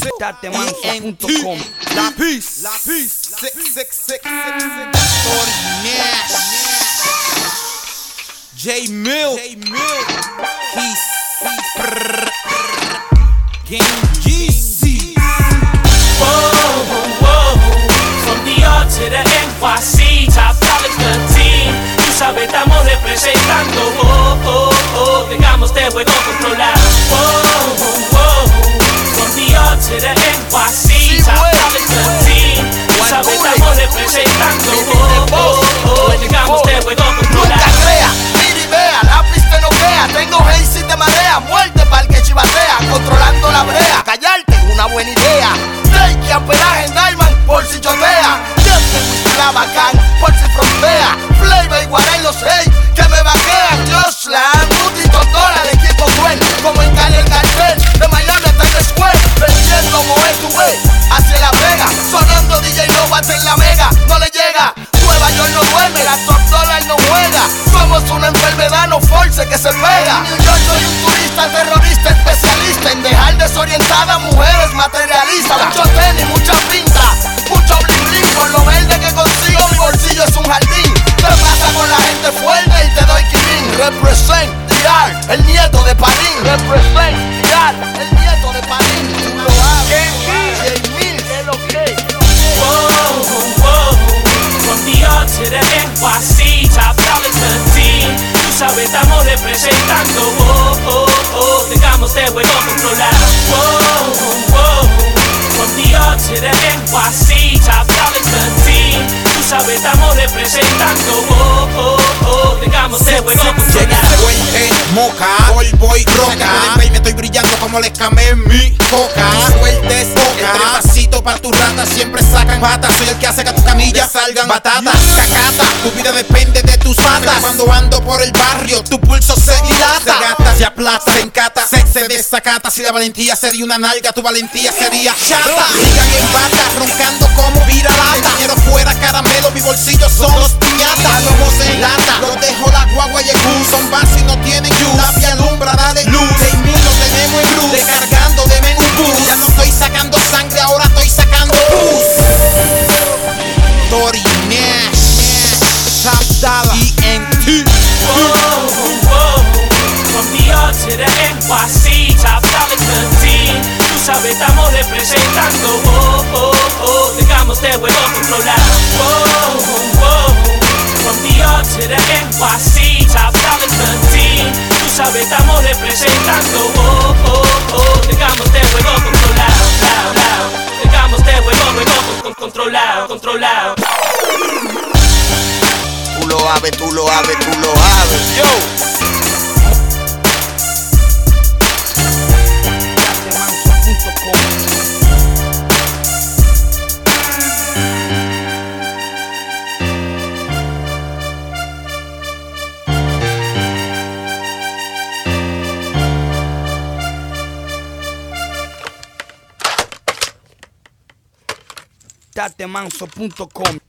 Tatemanso.com. La Peace. Tori Nash. J Mill. Peace. Game GC. Whoa. From the R to the NYC, top college the team. Tú sabes, estamos representando. Tengamos de juego controlado. From the R to the NYC, top college the team. Tú sabes, estamos representando. Tengamos de juego controlado. Nunca crea, mira y vea, la pista no vea. Tengo haze y te marea, muerte pa'l que chivatea. Controlando la brea, callarte es una buena idea. Drake y amperaje en Diamond por si chotea. Yo tengo la bacán por si frontea. Flavor y Guarén los seis que me vaquean. Joslan, Muti, Totola, el equipo cruel. Como en Cali el cartel, de Miami hasta el Square. Vendiendo Moe tu way, hacia la Vega. Sonando DJ Lobat en la Mega, no le llega. Nueva York no duerme, la top dollar no juega. Somos una enfermedad, no force que se pega. New York soy un turista, terrorista, especialista en dejar desorientadas mujeres materialistas. Mucho tenis, mucha pinta, mucho bling bling. Por lo verde que consigo, mi bolsillo es un jardín. Te pasa con la gente fuerte y te doy killing. Represent DR, el nieto de Parín. Represent DR, el nieto de Parín. Tú lo haces, J-Mill, es lo que. From the R to the NYC, top college the team. Tú sabes, estamos representando. Tengamos de juego controlado. From the R to the NYC, top college the team. Tú sabes, estamos representando. Tengamos de juego controlado. Moca, voy roca. Me estoy brillando como les camé en mi coca. Sueltes boca, entre pasitos pa' tu rata siempre sacan patas. Soy el que hace que a tu camilla salgan batatas. Cacata, tu vida depende de tus patas. Cuando ando por el barrio, tu pulso se dilata. Se gata, se aplasta, se encata, se desacata. Si la valentía sería una nalga, tu valentía sería chata. Sigan en bata, roncando como viralata. Dinero fuera, caramelo, mi bolsillo son los piñatas. Lobos en lata, los dejo la guagua y el bus. Son vasos y no tienen luz. La vía alumbra, dale luz. 6.000 lo tenemos en luz. Descargando de menú bus. Ya no estoy sacando sangre, ahora estoy sacando bus. Tori Nash, Top Dollar, ENT. From the R to the NYC, top college the team. Tú sabes, estamos representando. Tengamos de juego controlado. From the R to the NYC, top college the team. Tú sabes, estamos representando. Tengamos de juego controlado. Tengamos de juego controlado. Tú lo sabes, tú lo sabes, tú lo sabes. Yo. Tatemanso.com.